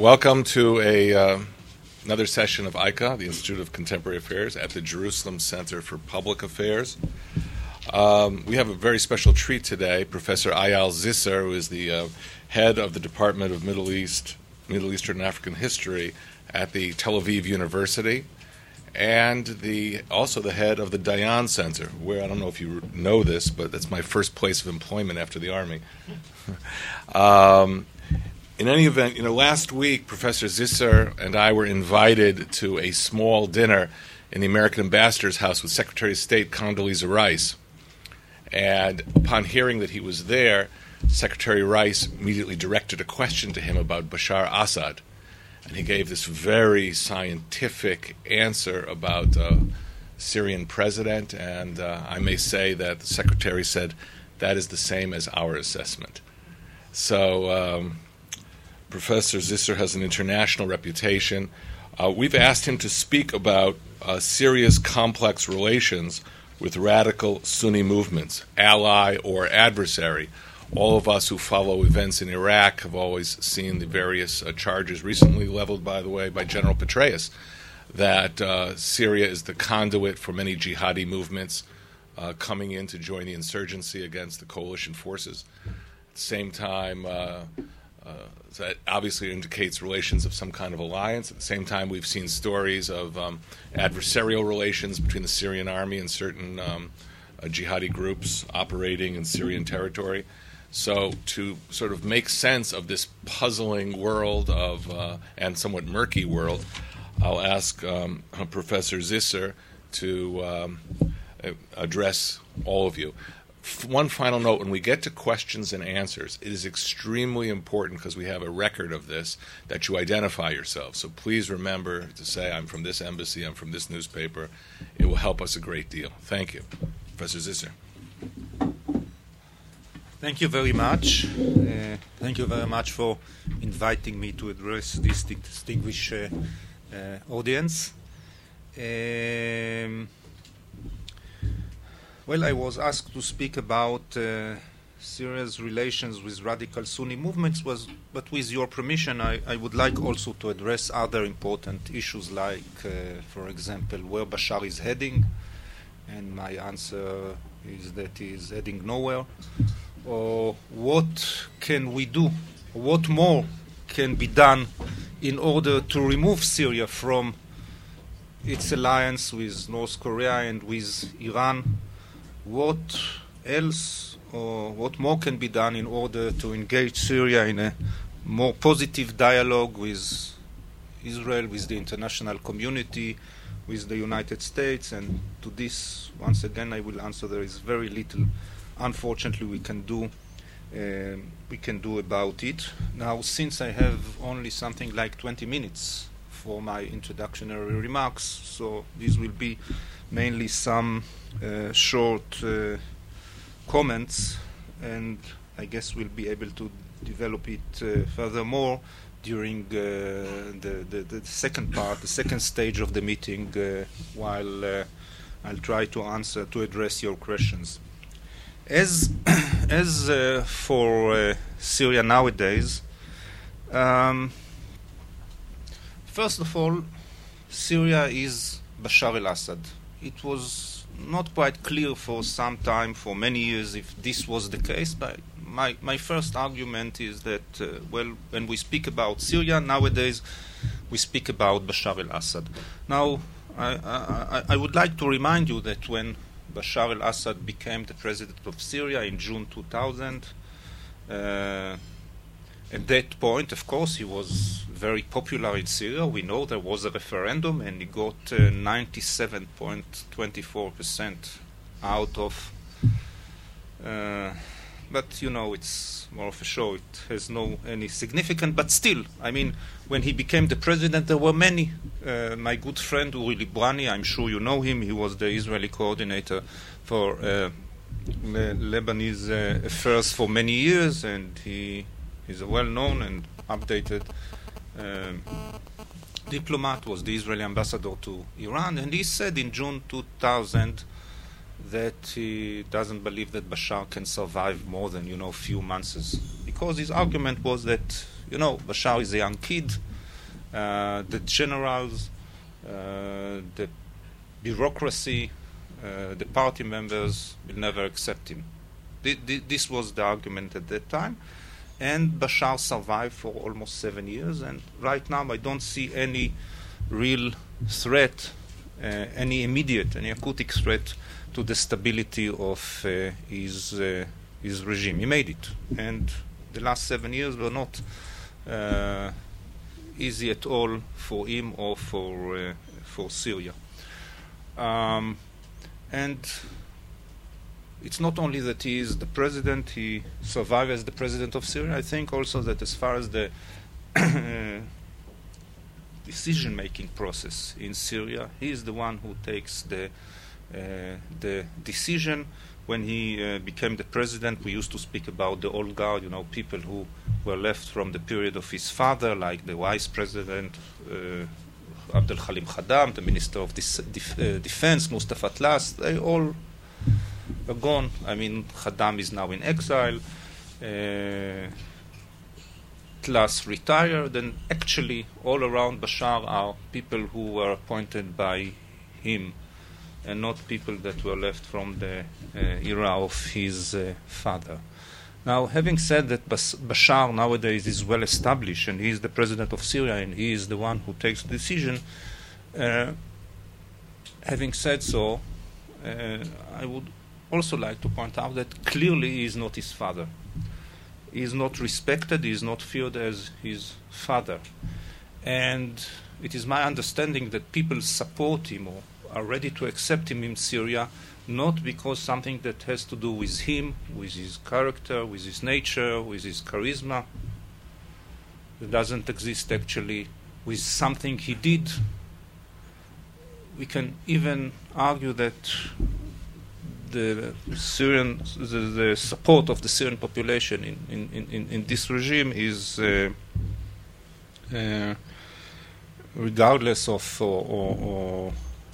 Welcome to another session of ICA, the Institute of Contemporary Affairs, at the Jerusalem Center for Public Affairs. We have a very special treat today. Professor Eyal Zisser, who is the head of the Department of Middle Eastern and African History at the Tel Aviv University, and also the head of the Dayan Center, where, I don't know if you know this, but that's my first place of employment after the Army. In any event, last week Professor Zisser and I were invited to a small dinner in the American Ambassador's house with Secretary of State Condoleezza Rice. And upon hearing that he was there, Secretary Rice immediately directed a question to him about Bashar Assad. And he gave this very scientific answer about the Syrian president, and I may say that the Secretary said that is the same as our assessment. So Professor Zisser has an international reputation. We've asked him to speak about Syria's complex relations with radical Sunni movements, ally or adversary. All of us who follow events in Iraq have always seen the various charges recently leveled, by the way, by General Petraeus, that Syria is the conduit for many jihadi movements coming in to join the insurgency against the coalition forces. At the same time, that obviously indicates relations of some kind of alliance. At the same time, we've seen stories of adversarial relations between the Syrian army and certain jihadi groups operating in Syrian territory. So to sort of make sense of this puzzling world and somewhat murky world, I'll ask Professor Zisser to address all of you. One final note, when we get to questions and answers, it is extremely important, because we have a record of this, that you identify yourself. So please remember to say, I'm from this embassy, I'm from this newspaper. It will help us a great deal. Thank you. Professor Zisser. Thank you very much. Thank you very much for inviting me to address this distinguished audience. Well, I was asked to speak about Syria's relations with radical Sunni movements, but with your permission, I would like also to address other important issues like, for example, where Bashar is heading, and my answer is that he is heading nowhere. Or what can we do? What more can be done in order to remove Syria from its alliance with North Korea and with Iran? What else or what more can be done in order to engage Syria in a more positive dialogue with Israel, with the international community, with the United States? And to this, once again, I will answer there is very little, unfortunately, we can do about it. Now, since I have only something like 20 minutes for my introductory remarks, so this will be mainly some short comments, and I guess we'll be able to develop it furthermore during the second part, the second stage of the meeting, while I'll try to address your questions. As for Syria nowadays, first of all, Syria is Bashar al-Assad. It was not quite clear for some time, for many years, if this was the case. But my first argument is that, when we speak about Syria nowadays, we speak about Bashar al-Assad. Now, I would like to remind you that when Bashar al-Assad became the president of Syria in June 2000, at that point, of course, he was very popular in Syria. We know there was a referendum, and he got 97.24% out of. But it's more of a show. It has any significance. But still, I mean, when he became the president, there were many. My good friend Uri Librani, I'm sure you know him. He was the Israeli coordinator for Lebanese affairs for many years, and he is a well-known and updated diplomat, was the Israeli ambassador to Iran, and he said in June 2000 that he doesn't believe that Bashar can survive more than, a few months, because his argument was that, Bashar is a young kid, the generals, the bureaucracy, the party members will never accept him. This was the argument at that time. And Bashar survived for almost 7 years. And right now I don't see any real threat, any immediate, any acoustic threat to the stability of his regime. He made it. And the last 7 years were not easy at all for him or for Syria. And it's not only that he is the president, he survived as the president of Syria. I think also that as far as the decision-making process in Syria, he is the one who takes the decision. When he became the president, we used to speak about the old guard, people who were left from the period of his father, like the vice president, Abdel Halim Khaddam, the minister of defense, Mustafa Tlass. They all are gone. I mean, Khaddam is now in exile. Tlass retired, and actually all around Bashar are people who were appointed by him, and not people that were left from the era of his father. Now, having said that Bashar nowadays is well established and he is the president of Syria and he is the one who takes the decision, having said so, I would also like to point out that clearly he is not his father. He is not respected, he is not feared as his father. And it is my understanding that people support him or are ready to accept him in Syria, not because something that has to do with him, with his character, with his nature, with his charisma. It doesn't exist actually with something he did. We can even argue that the support of the Syrian population in this regime is regardless of or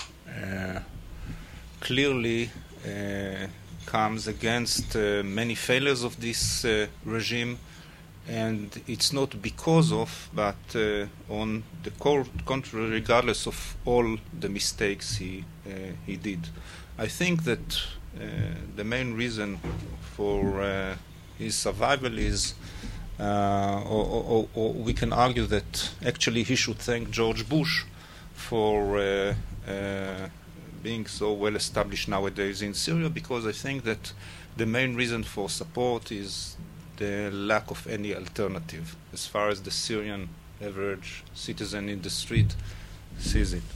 clearly comes against many failures of this regime, and it's not because of, but on the contrary, regardless of all the mistakes he did. I think that the main reason for his survival is, or we can argue that actually he should thank George Bush for being so well established nowadays in Syria, because I think that the main reason for support is the lack of any alternative as far as the Syrian average citizen in the street sees it.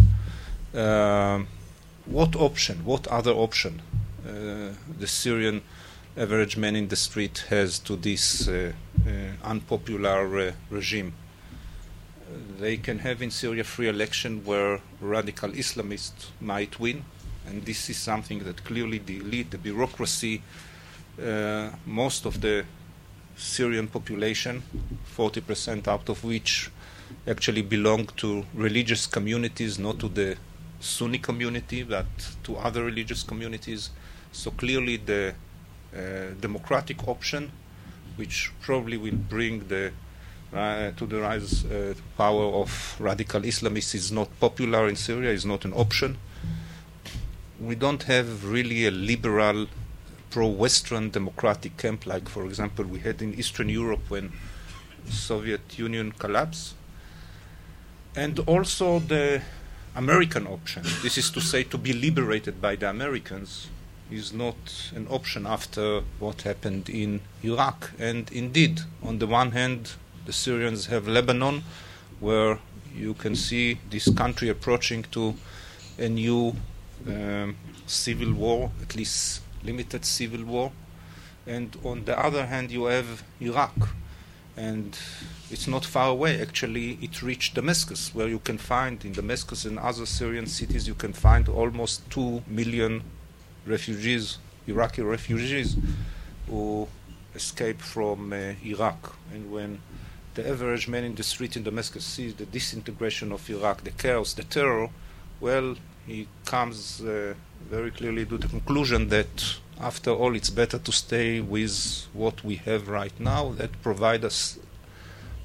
What other option the Syrian average man in the street has to this unpopular regime? They can have in Syria free election where radical Islamists might win, and this is something that clearly the elite, the bureaucracy, most of the Syrian population, 40% out of which actually belong to religious communities, not to the Sunni community, but to other religious communities. So clearly the democratic option, which probably will bring to the rise power of radical Islamists, is not popular in Syria, is not an option. We don't have really a liberal, pro-Western democratic camp like, for example, we had in Eastern Europe when the Soviet Union collapsed. And also the American option, this is to say to be liberated by the Americans, is not an option after what happened in Iraq. And indeed, on the one hand, the Syrians have Lebanon, where you can see this country approaching to a new civil war, at least limited civil war. And on the other hand, you have Iraq. And it's not far away. Actually, it reached Damascus, where you can find, in Damascus and other Syrian cities, you can find almost 2 million refugees, Iraqi refugees, who escaped from Iraq. And when the average man in the street in Damascus sees the disintegration of Iraq, the chaos, the terror, well, he comes very clearly to the conclusion that after all, it's better to stay with what we have right now that provide us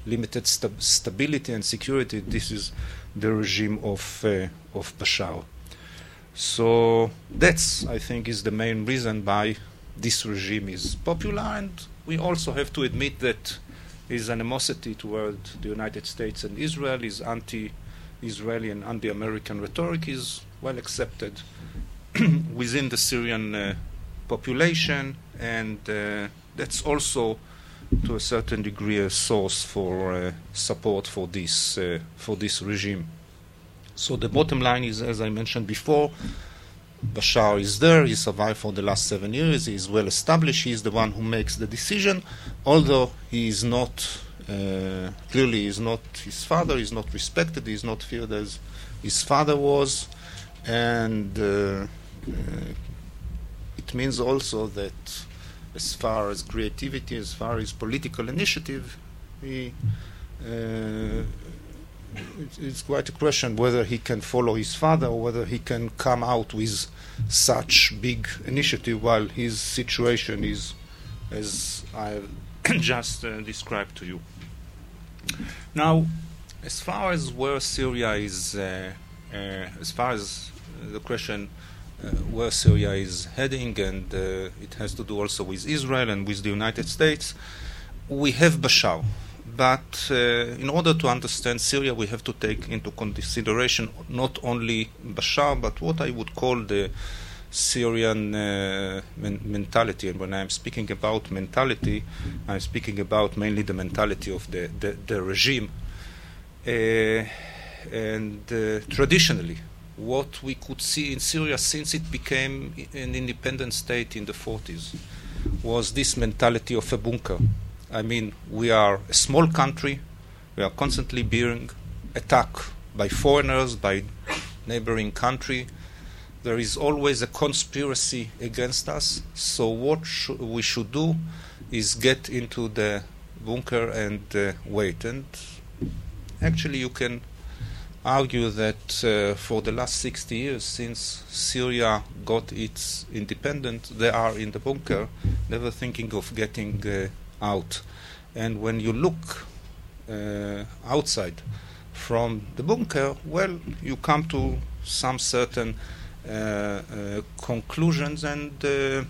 limited stability and security. This is the regime of Bashar. So that's, I think, is the main reason why this regime is popular, and we also have to admit that his animosity toward the United States and Israel, his anti-Israeli and anti-American rhetoric is well accepted within the Syrian population, and that's also, to a certain degree, a source for support for this regime. So the bottom line is, as I mentioned before, Bashar is there, he survived for the last 7 years, he is well established, he is the one who makes the decision, although he is not, clearly he is not his father, he is not respected, he is not feared as his father was, and it means also that as far as creativity, as far as political initiative, it's quite a question whether he can follow his father or whether he can come out with such big initiative while his situation is as I've just described to you. Now, as far as where Syria is, as far as the question where Syria is heading, and it has to do also with Israel and with the United States, we have Bashar. But in order to understand Syria, we have to take into consideration not only Bashar, but what I would call the Syrian mentality. And when I'm speaking about mentality, I'm speaking about mainly the mentality of the regime. And traditionally, what we could see in Syria since it became an independent state in the 40s was this mentality of a bunker. I mean, we are a small country, we are constantly being attacked by foreigners, by neighboring country. There is always a conspiracy against us, so what we should do is get into the bunker and wait. And actually you can argue that for the last 60 years, since Syria got its independence, they are in the bunker, never thinking of getting out. And when you look outside from the bunker, well, you come to some certain conclusions. And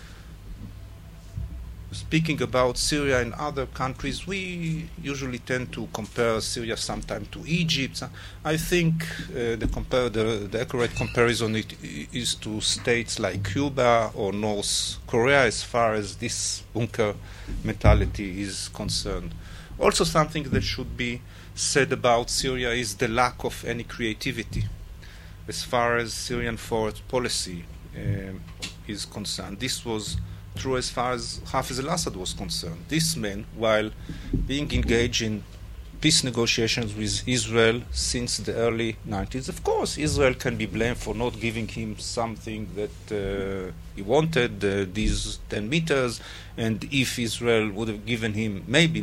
speaking about Syria and other countries, we usually tend to compare Syria sometimes to Egypt. I think the accurate comparison is to states like Cuba or North Korea as far as this bunker mentality is concerned. Also, something that should be said about Syria is the lack of any creativity as far as Syrian foreign policy is concerned. This was true as far as Hafez al-Assad was concerned. This man, while being engaged in peace negotiations with Israel since the early 90s, of course, Israel can be blamed for not giving him something that he wanted, these 10 meters, and if Israel would have given him maybe.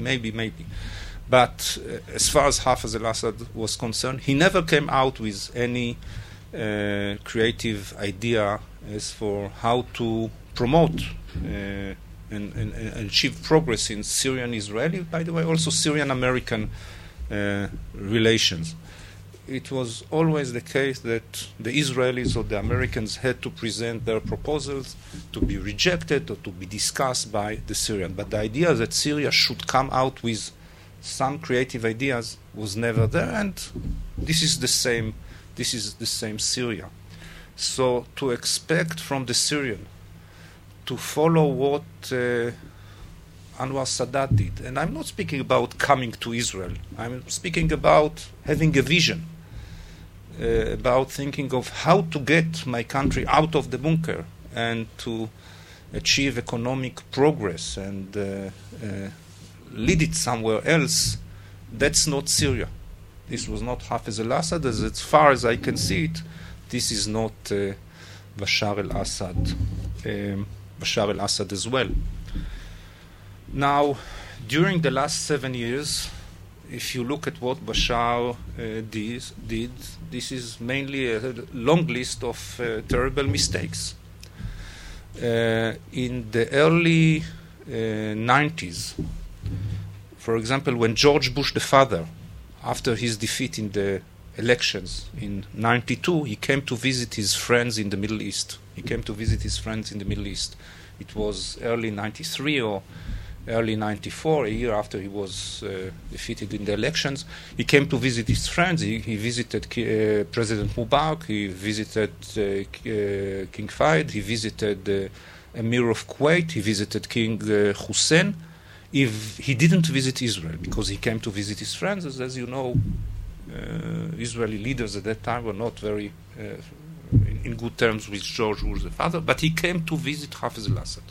But as far as Hafez al-Assad was concerned, he never came out with any creative idea as for how to promote and achieve progress in Syrian-Israeli, by the way, also Syrian-American relations. It was always the case that the Israelis or the Americans had to present their proposals to be rejected or to be discussed by the Syrian. But the idea that Syria should come out with some creative ideas was never there, and this is the same Syria. So to expect from the Syrian to follow what Anwar Sadat did. And I'm not speaking about coming to Israel. I'm speaking about having a vision, about thinking of how to get my country out of the bunker and to achieve economic progress and lead it somewhere else. That's not Syria. This was not Hafez al-Assad. As far as I can see it, this is not Bashar al-Assad. Bashar al-Assad as well. Now, during the last 7 years, if you look at what Bashar did, this is mainly a long list of terrible mistakes. In the early 90s, For example, when George Bush the father, after his defeat in the elections in '92, he came to visit his friends in the Middle East. It was early '93 or early '94, a year after he was defeated in the elections. He came to visit his friends. He visited President Mubarak. He visited King Fahd. He visited Emir of Kuwait. He visited King Hussein. He didn't visit Israel because he came to visit his friends. As you know, Israeli leaders at that time were not very in good terms with George Bush the father, but he came to visit Hafez al-Assad.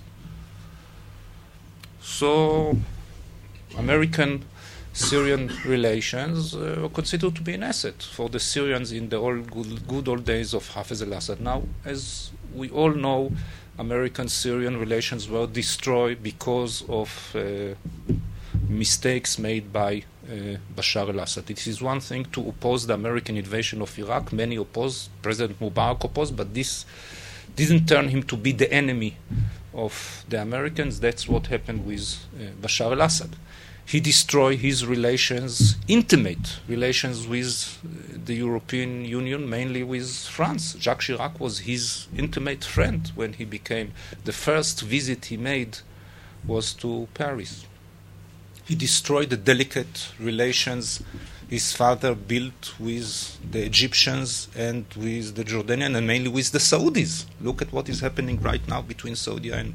So American-Syrian relations were considered to be an asset for the Syrians in the good old days of Hafez al-Assad. Now, as we all know, American-Syrian relations were destroyed because of mistakes made by Bashar al-Assad. It is one thing to oppose the American invasion of Iraq. Many opposed, President Mubarak opposed, but this didn't turn him to be the enemy of the Americans. That's what happened with Bashar al-Assad. He destroyed his relations, intimate relations with the European Union, mainly with France. Jacques Chirac was his intimate friend when he became. The first visit he made was to Paris. He destroyed the delicate relations his father built with the Egyptians and with the Jordanians and mainly with the Saudis. Look at what is happening right now between Saudi and...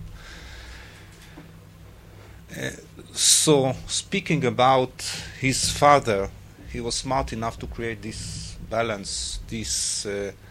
So, speaking about his father, he was smart enough to create this balance, this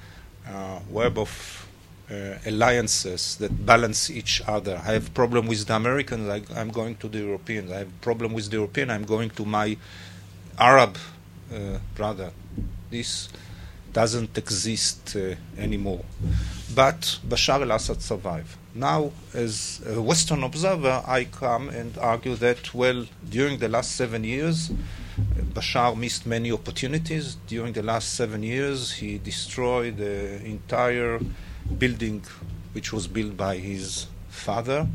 web of alliances that balance each other. I have a problem with the Americans, I'm going to the Europeans. I have a problem with the European, I'm going to my Arab brother. This doesn't exist anymore. But Bashar al-Assad survived. Now, as a Western observer, I come and argue that, well, during the last 7 years, Bashar missed many opportunities. During the last 7 years, he destroyed the entire building which was built by his father.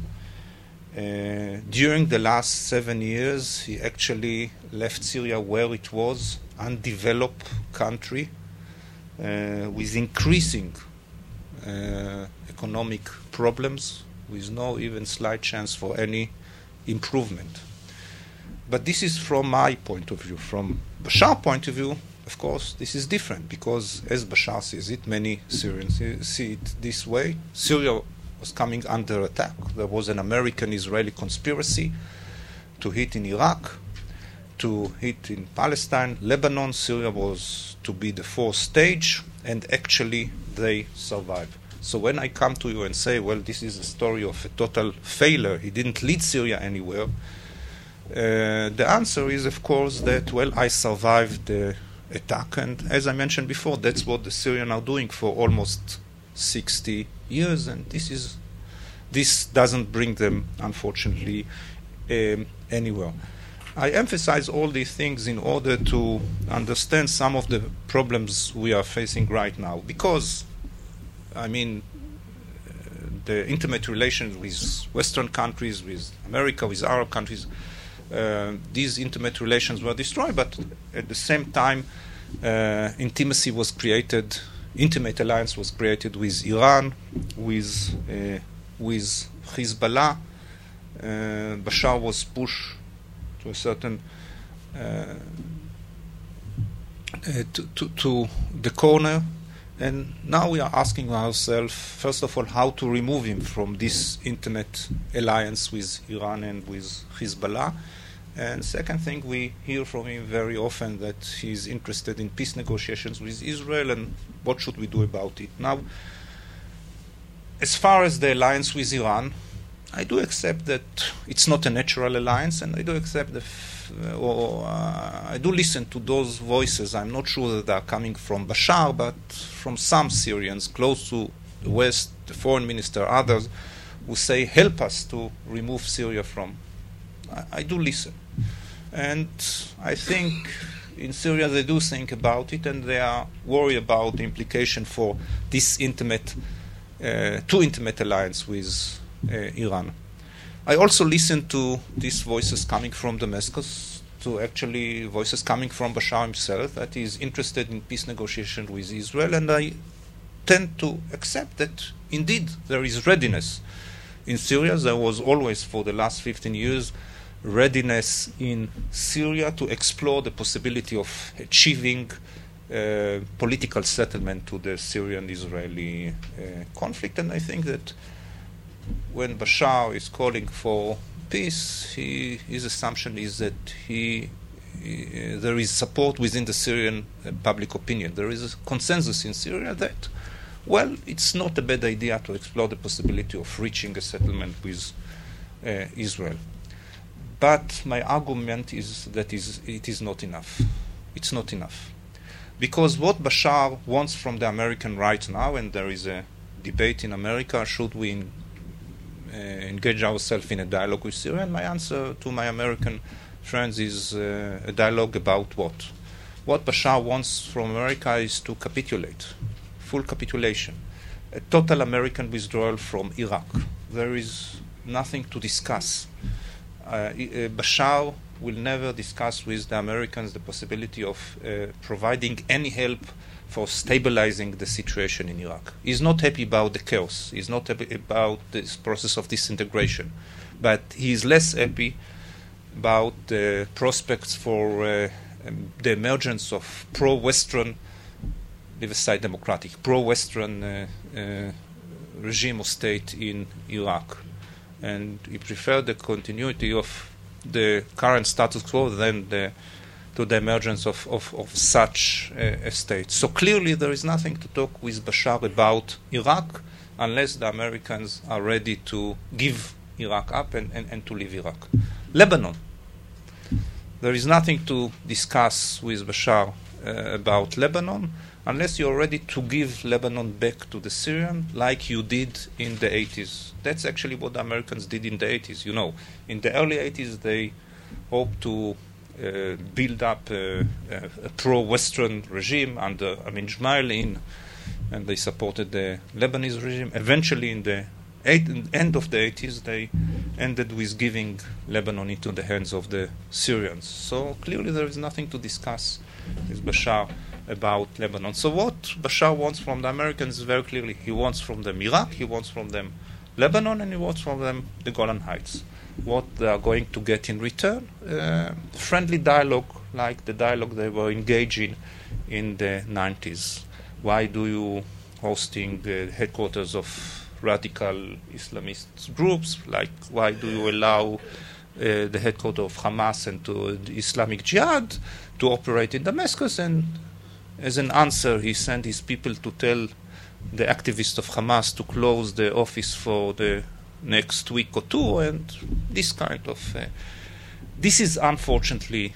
During the last 7 years, he actually left Syria where it was, undeveloped country, with increasing economic problems, with no even slight chance for any improvement. But this is from my point of view. From Bashar's point of view, of course, this is different, because as Bashar sees it, many Syrians see it this way. Syria was coming under attack. There was an American-Israeli conspiracy to hit in Iraq, to hit in Palestine, Lebanon. Syria was to be the fourth stage, and actually they survived. So when I come to you and say, well, this is a story of a total failure, he didn't lead Syria anywhere, the answer is, of course, that, well, I survived the attack, and as I mentioned before, that's what the Syrians are doing for almost 60 years, and this doesn't bring them, unfortunately, anywhere. I emphasize all these things in order to understand some of the problems we are facing right now, because, I mean, the intimate relations with Western countries, with America, with Arab countries, these intimate relations were destroyed, but at the same time, intimate alliance was created with Iran, with Hezbollah. Bashar was pushed to a certain to the corner, and now we are asking ourselves, first of all, how to remove him from this intimate alliance with Iran and with Hezbollah. And second thing, we hear from him very often that he's interested in peace negotiations with Israel, and what should we do about it? Now, as far as the alliance with Iran, I do accept that it's not a natural alliance, and I do accept I do listen to those voices. I'm not sure that they are coming from Bashar, but from some Syrians close to the West, the foreign minister, others, who say, help us to remove Syria from. I do listen. And I think in Syria they do think about it, and they are worried about the implication for this too intimate alliance with Iran. I also listened to these voices coming from Damascus, to actually voices coming from Bashar himself, that he is interested in peace negotiation with Israel, and I tend to accept that indeed there is readiness in Syria. There was always, for the last 15 years, readiness in Syria to explore the possibility of achieving political settlement to the Syrian-Israeli conflict. And I think that when Bashar is calling for peace, his assumption is that there is support within the Syrian public opinion. There is a consensus in Syria that, well, it's not a bad idea to explore the possibility of reaching a settlement with Israel. But my argument is that it is not enough. It's not enough. Because what Bashar wants from the American right now, and there is a debate in America, should we engage ourselves in a dialogue with Syria? And my answer to my American friends is a dialogue about what? What Bashar wants from America is to capitulate, full capitulation, a total American withdrawal from Iraq. There is nothing to discuss. Bashar will never discuss with the Americans the possibility of providing any help for stabilizing the situation in Iraq. He's not happy about the chaos. He's not happy about this process of disintegration. But he is less happy about the prospects for the emergence of pro-Western, leave aside democratic, pro-Western regime or state in Iraq. And he preferred the continuity of the current status quo than to the emergence of such a state. So clearly there is nothing to talk with Bashar about Iraq unless the Americans are ready to give Iraq up and to leave Iraq. Lebanon. There is nothing to discuss with Bashar about Lebanon unless you're ready to give Lebanon back to the Syrian like you did in the 80s. That's actually what the Americans did in the 80s. You know, in the early 80s they hoped to build up a pro-Western regime under Amin Gemayel, and they supported the Lebanese regime. Eventually, in the end of the 80s, they ended with giving Lebanon into the hands of the Syrians. So clearly there is nothing to discuss with Bashar about Lebanon. So what Bashar wants from the Americans is very clearly, he wants from them Iraq, he wants from them Lebanon, and he wants from them the Golan Heights. What they are going to get in return? Friendly dialogue, like the dialogue they were engaging in the 90s. Why do you hosting the headquarters of radical Islamist groups? Like, why do you allow the headquarters of Hamas and to the Islamic Jihad to operate in Damascus? And as an answer, he sent his people to tell the activists of Hamas to close the office for the next week or two, and this kind of this is unfortunately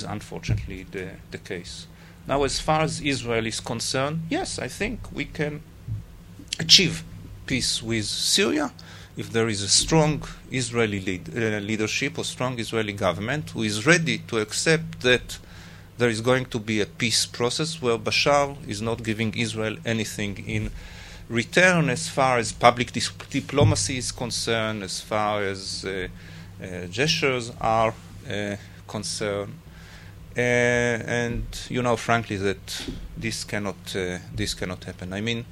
the case. Now, as far as Israel is concerned, yes, I think we can achieve peace with Syria if there is a strong Israeli leadership or strong Israeli government who is ready to accept that there is going to be a peace process where Bashar is not giving Israel anything in return as far as public diplomacy is concerned, as far as gestures are concerned. And you know, frankly, that this cannot happen. I mean,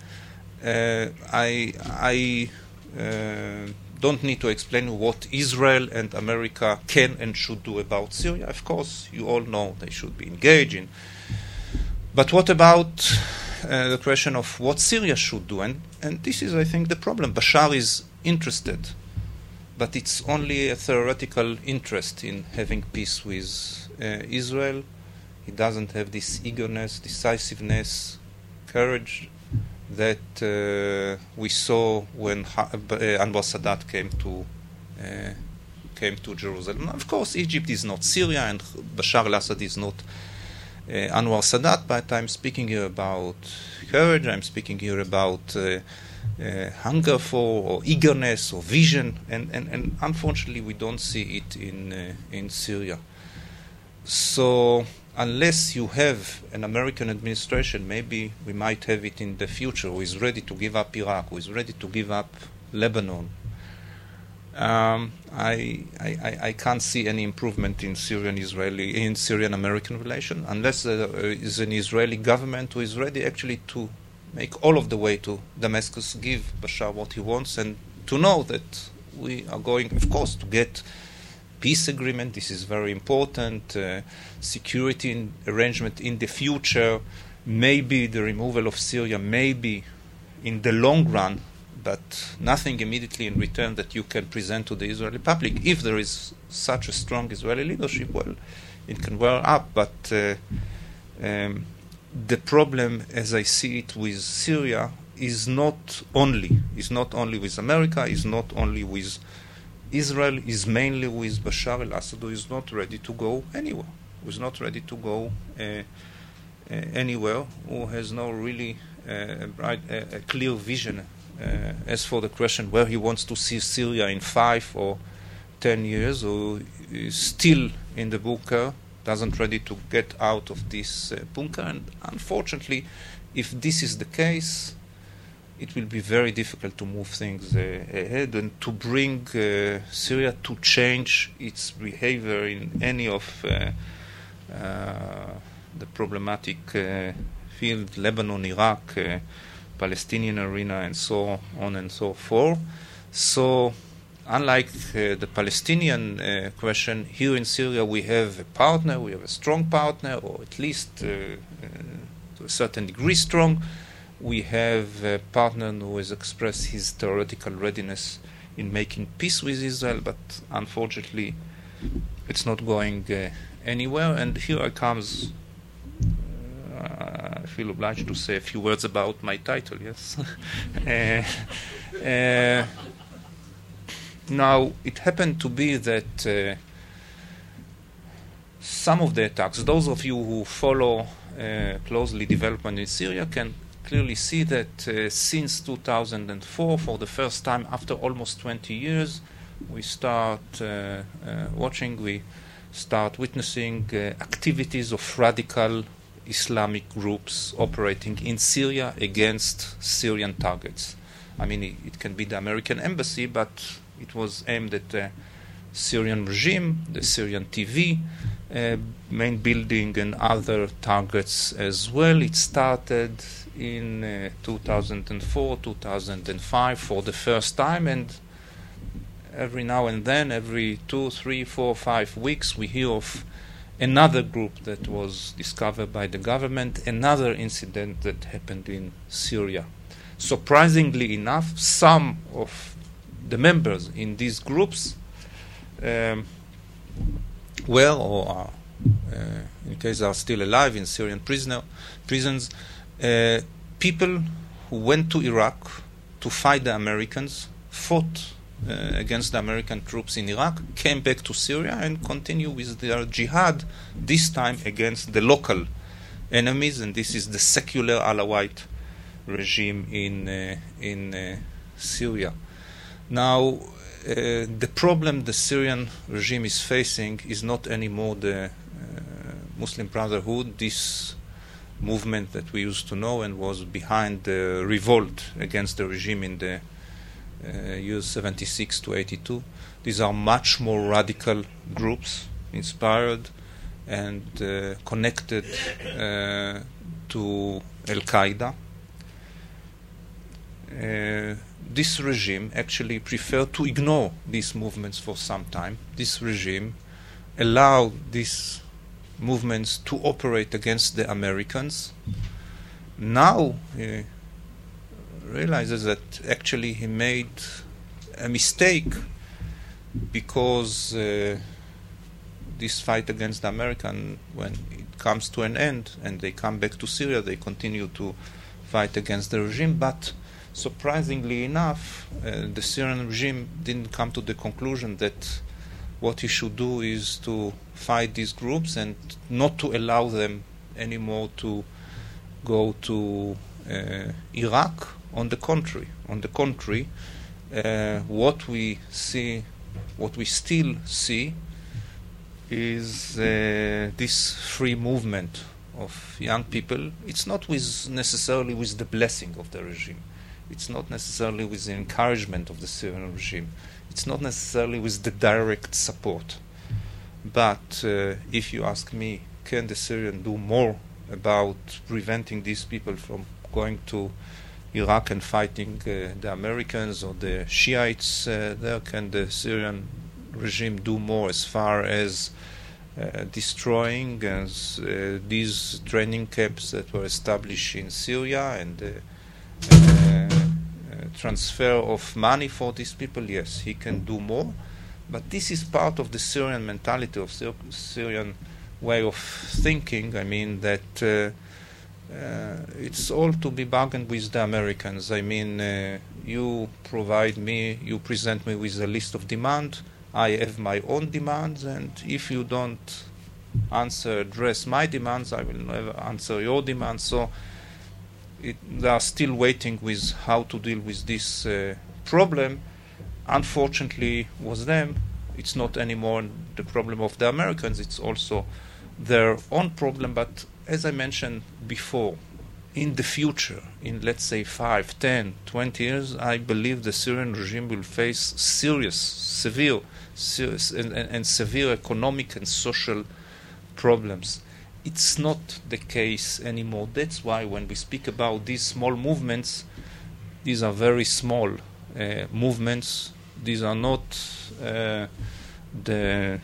I don't need to explain what Israel and America can and should do about Syria. Of course, you all know they should be engaged in. But what about the question of what Syria should do? And this is, I think, the problem. Bashar is interested, but it's only a theoretical interest in having peace with Israel. He doesn't have this eagerness, decisiveness, courage that we saw when Anwar Sadat came to Jerusalem. Of course, Egypt is not Syria, and Bashar al-Assad is not Anwar Sadat, but I'm speaking here about courage, I'm speaking here about hunger for, or eagerness, or vision, and unfortunately we don't see it in Syria. So unless you have an American administration, maybe we might have it in the future, who is ready to give up Iraq, who is ready to give up Lebanon, I can't see any improvement in Syrian-American relation unless there is an Israeli government who is ready actually to make all of the way to Damascus, give Bashar what he wants, and to know that we are going, of course, to get peace agreement. This is very important. Security arrangement in the future. Maybe the removal of Syria, maybe in the long run, but nothing immediately in return that you can present to the Israeli public. If there is such a strong Israeli leadership, well, it can wear up. But the problem, as I see it, with Syria is not only with America, is not only with Israel, is mainly with Bashar al-Assad, who is not ready to go anywhere. Who is not ready to go anywhere, who has no really a clear vision as for the question where he wants to see Syria in 5 or 10 years, who is still in the bunker, doesn't ready to get out of this bunker. And unfortunately, if this is the case, it will be very difficult to move things ahead and to bring Syria to change its behavior in any of the problematic field, Lebanon, Iraq, Palestinian arena, and so on and so forth. So, unlike the Palestinian question, here in Syria we have a partner, we have a strong partner, or at least to a certain degree strong. We have a partner who has expressed his theoretical readiness in making peace with Israel, but unfortunately it's not going anywhere. And here I comes, I feel obliged to say a few words about my title, yes. Now, it happened to be that some of the attacks, those of you who follow closely development in Syria can clearly see that since 2004, for the first time after almost 20 years, we start witnessing activities of radical Islamic groups operating in Syria against Syrian targets. I mean, it can be the American embassy, but it was aimed at the Syrian regime, the Syrian TV, main building, and other targets as well. It started in 2004, 2005 for the first time, and every now and then, every 2, 3, 4, 5 weeks, we hear of another group that was discovered by the government, another incident that happened in Syria. Surprisingly enough, some of the members in these groups were, or are, in case are still alive in Syrian prisons, people who went to Iraq to fight the Americans, fought against the American troops in Iraq, came back to Syria and continue with their jihad, this time against the local enemies, and this is the secular Alawite regime in Syria. Now, the problem the Syrian regime is facing is not anymore the Muslim Brotherhood, this movement that we used to know and was behind the revolt against the regime in the years 76 to 82. These are much more radical groups, inspired and connected to Al-Qaeda. This regime actually preferred to ignore these movements for some time. This regime allowed these movements to operate against the Americans. Now he realizes that actually he made a mistake, because this fight against the American, when it comes to an end and they come back to Syria, they continue to fight against the regime. But surprisingly enough, the Syrian regime didn't come to the conclusion that what he should do is to fight these groups and not to allow them anymore to go to Iraq. On the contrary, what we still see is this free movement of young people. It's not necessarily with the blessing of the regime. It's not necessarily with the encouragement of the Syrian regime. It's not necessarily with the direct support. But if you ask me, can the Syrians do more about preventing these people from going to Iraq and fighting the Americans or the Shiites there? Can the Syrian regime do more as far as destroying these training camps that were established in Syria and transfer of money for these people? Yes, he can do more. But this is part of the Syrian mentality, of Syrian way of thinking. I mean that it's all to be bargained with the Americans. I mean, you present me with a list of demands. I have my own demands, and if you don't address my demands, I will never answer your demands. So they are still waiting with how to deal with this problem. Unfortunately, with them, it's not anymore the problem of the Americans, it's also their own problem. But as I mentioned before, in the future, in let's say 5, 10, 20 years, I believe the Syrian regime will face severe economic and social problems. It's not the case anymore. That's why when we speak about these small movements, these are very small movements. These are not the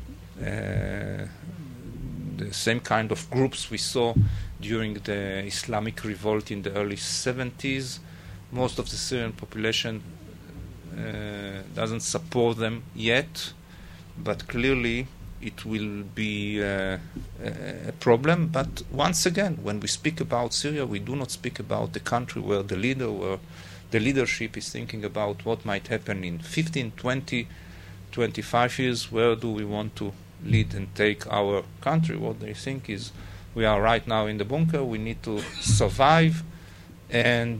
same kind of groups we saw during the Islamic revolt in the early 70s. Most of the Syrian population doesn't support them yet, but clearly it will be a problem. But once again, when we speak about Syria, we do not speak about the country where the leadership is thinking about what might happen in 15, 20, 25 years. Where do we want to lead and take our country? What they think is we are right now in the bunker, we need to survive. And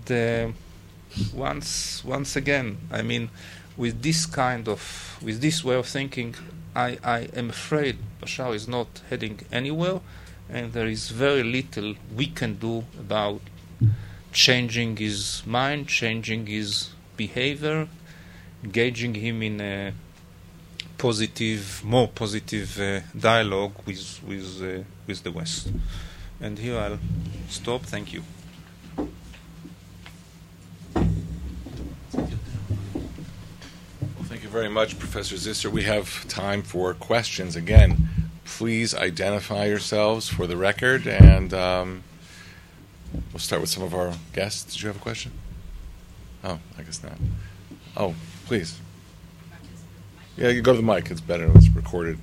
once again, I mean, with this way of thinking, I am afraid Bashar is not heading anywhere, and there is very little we can do about changing his mind, changing his behavior, engaging him in a more positive dialogue with the West. And here I'll stop. Thank you. Thank you very much, Professor Zisser. We have time for questions. Again, please identify yourselves for the record, and we'll start with some of our guests. Did you have a question? Oh, I guess not. Oh, please. Yeah, you go to the mic. It's better. It's recorded.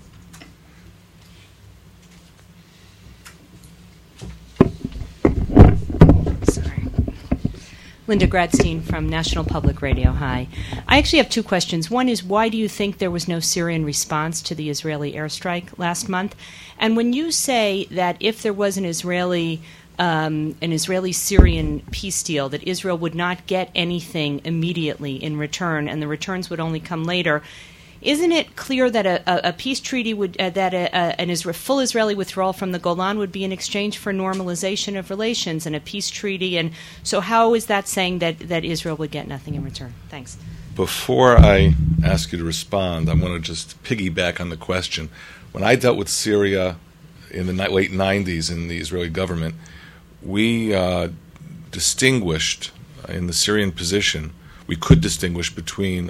Linda Gradstein from National Public Radio. Hi. I actually have two questions. One is, why do you think there was no Syrian response to the Israeli airstrike last month? And when you say that if there was an Israeli-Syrian peace deal, that Israel would not get anything immediately in return, and the returns would only come later, isn't it clear that a peace treaty would full Israeli withdrawal from the Golan would be in exchange for normalization of relations and a peace treaty? And so how is that saying that Israel would get nothing in return? Thanks. Before I ask you to respond, I want to just piggyback on the question. When I dealt with Syria in the late 90s in the Israeli government, we distinguished in the Syrian position, we could distinguish between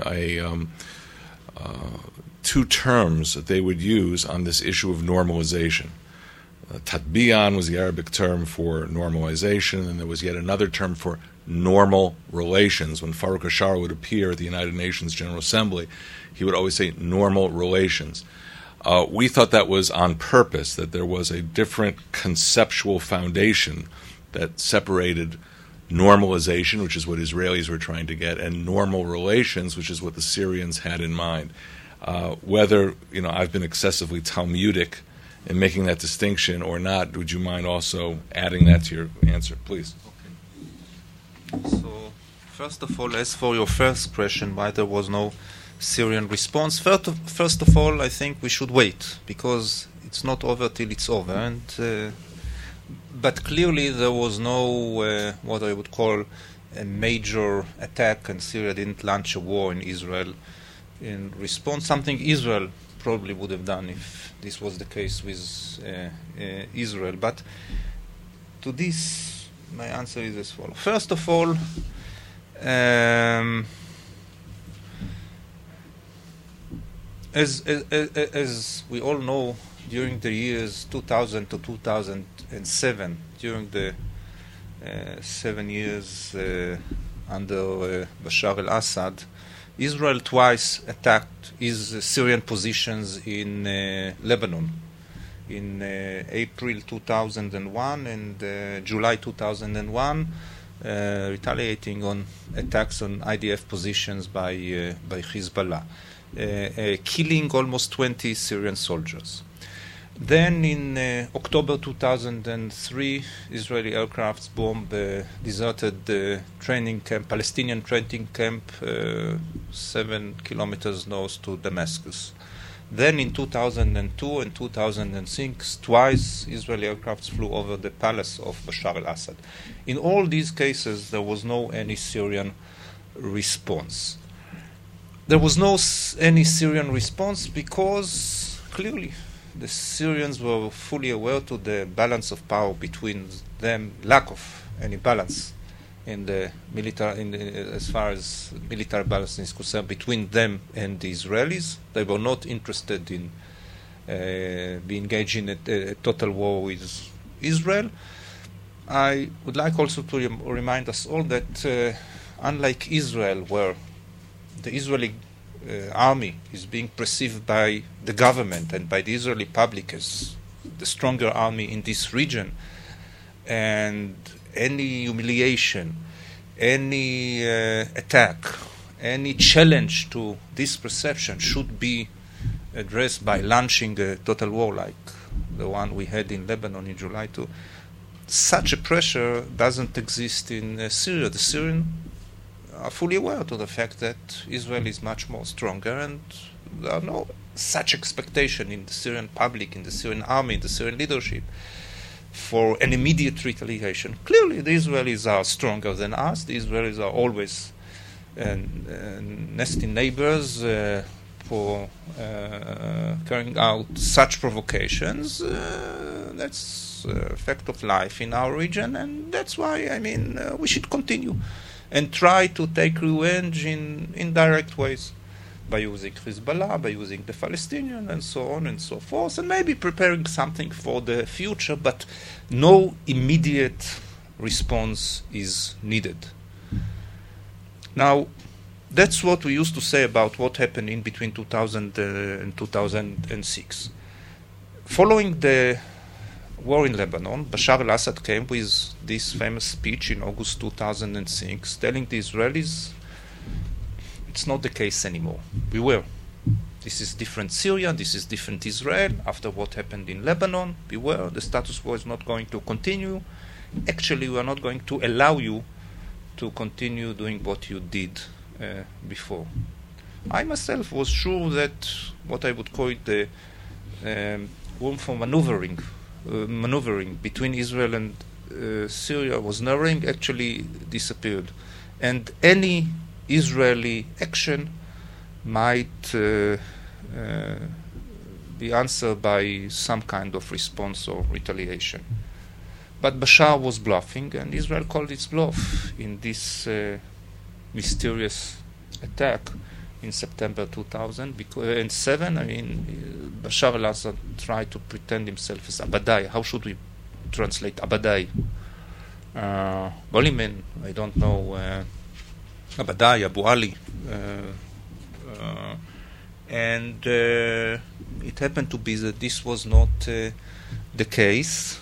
two terms that they would use on this issue of normalization. Tatbiyan was the Arabic term for normalization, and there was yet another term for normal relations. When Farouk Ashar would appear at the United Nations General Assembly, he would always say normal relations. We thought that was on purpose, that there was a different conceptual foundation that separated normalization, which is what Israelis were trying to get, and normal relations, which is what the Syrians had in mind. Whether I've been excessively Talmudic in making that distinction or not, would you mind also adding that to your answer, please? Okay. So, first of all, as for your first question, why there was no Syrian response, first of all, I think we should wait, because it's not over till it's over. And but clearly there was no what I would call a major attack, and Syria didn't launch a war in Israel in response, something Israel probably would have done if this was the case with Israel. But to this, my answer is as follows. First of all, as we all know, during the years 2000 to 2007, during the 7 years under Bashar al-Assad, Israel twice attacked his Syrian positions in Lebanon, in April 2001 and July 2001, retaliating on attacks on IDF positions by Hezbollah, killing almost 20 Syrian soldiers. Then in October 2003, Israeli aircrafts bombed deserted training camp, Palestinian training camp 7 kilometers north to Damascus. Then in 2002 and 2006, twice Israeli aircrafts flew over the palace of Bashar al-Assad. In all these cases, there was no any Syrian response. There was no any Syrian response because clearly the Syrians were fully aware to the balance of power between them, lack of any balance in the military, as far as military balance is concerned, between them and the Israelis. They were not interested in being engaged in a total war with Israel. I would like also to remind us all that unlike Israel, where the Israeli army is being perceived by the government and by the Israeli public as the stronger army in this region, and any humiliation, any attack, any challenge to this perception should be addressed by launching a total war like the one we had in Lebanon in July 2. Such a pressure doesn't exist in Syria. The Syrians are fully aware to the fact that Israel is much more stronger, and there are no such expectation in the Syrian public, in the Syrian army, in the Syrian leadership for an immediate retaliation. Clearly, the Israelis are stronger than us. The Israelis are always nasty neighbors for carrying out such provocations. That's a fact of life in our region, and that's why, we should continue and try to take revenge in indirect ways by using Hezbollah, by using the Palestinians, and so on and so forth, and maybe preparing something for the future, but no immediate response is needed. Now, that's what we used to say about what happened in between 2000 and 2006. Following the war in Lebanon, Bashar al-Assad came with this famous speech in August 2006 telling the Israelis it's not the case anymore. Beware. This is different Syria, this is different Israel. After what happened in Lebanon, beware, the status quo is not going to continue. Actually, we are not going to allow you to continue doing what you did before. I myself was sure that what I would call it the room for maneuvering between Israel and Syria was narrowing, actually disappeared. And any Israeli action might be answered by some kind of response or retaliation. But Bashar was bluffing, and Israel called its bluff in this mysterious attack in September 2007. Bashar al-Assad tried to pretend himself as Abadai. How should we translate Abadai? Boliman, I don't know. Abadai, Abu Ali. And it happened to be that this was not the case.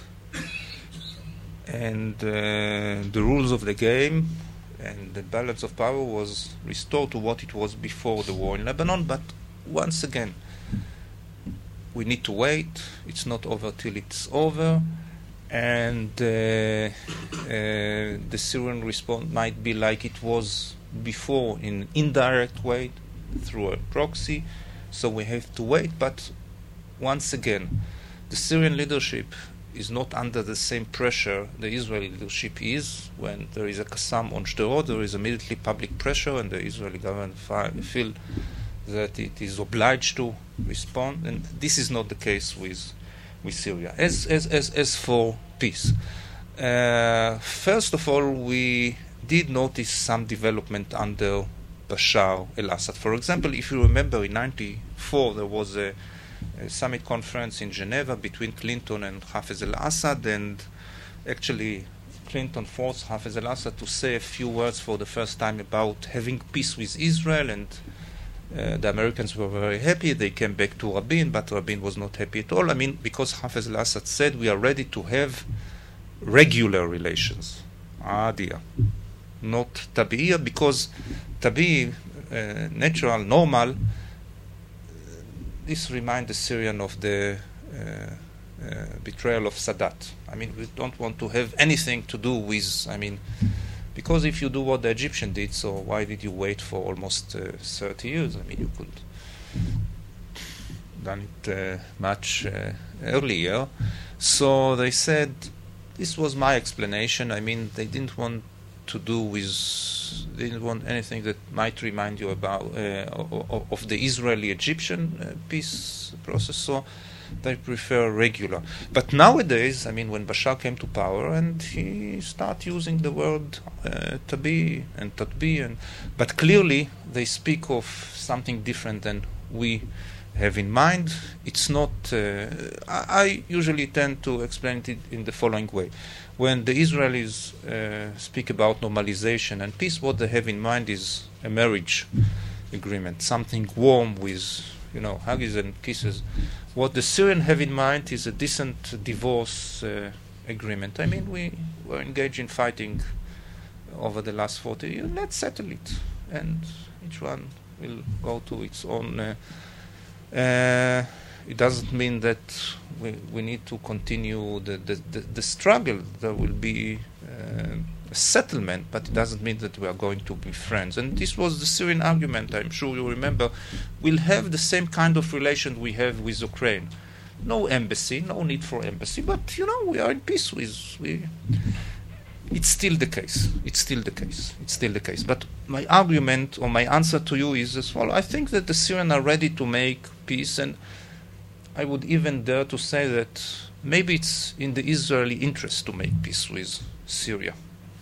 And the rules of the game and the balance of power was restored to what it was before the war in Lebanon. But once again, we need to wait. It's not over till it's over. And the Syrian response might be like it was before, in an indirect way, through a proxy. So we have to wait. But once again, the Syrian leadership is not under the same pressure the Israeli leadership is. When there is a Qassam on Sderot, there is immediately public pressure, and the Israeli government feel that it is obliged to respond, and this is not the case with Syria. As for peace, first of all, we did notice some development under Bashar al-Assad. For example, if you remember, in '94 there was a summit conference in Geneva between Clinton and Hafez al-Assad, and actually Clinton forced Hafez al-Assad to say a few words for the first time about having peace with Israel, and the Americans were very happy. They came back to Rabin, but Rabin was not happy at all. I mean, because Hafez al-Assad said we are ready to have regular relations, Adia, not tabi'iyah, because tabi'i, natural, normal, this reminds the Syrian of the betrayal of Sadat. I mean, we don't want to have anything to do with, I mean, because if you do what the Egyptian did, so why did you wait for almost 30 years? I mean, you could done it much earlier. So they said, this was my explanation. I mean, they didn't want to do with, they didn't want anything that might remind you about of the Israeli-Egyptian peace process. So they prefer regular. But nowadays, I mean, when Bashar came to power and he started using the word tabi and tatbi, and but clearly they speak of something different than we have in mind. It's not. I usually tend to explain it in the following way: when the Israelis speak about normalization and peace, what they have in mind is a marriage agreement, something warm with, you know, hugs and kisses. What the Syrians have in mind is a decent divorce agreement. I mean, we were engaged in fighting over the last 40 years. Let's settle it, and each one will go to its own. It doesn't mean that we need to continue the struggle. There will be a settlement, but it doesn't mean that we are going to be friends. And this was the Syrian argument. I'm sure you remember. We'll have the same kind of relation we have with Ukraine. No embassy, no need for embassy, but, you know, we are in peace with. It's still the case. It's still the case. It's still the case. But my argument or my answer to you is as follows. I think that the Syrians are ready to make peace, and I would even dare to say that maybe it's in the Israeli interest to make peace with Syria.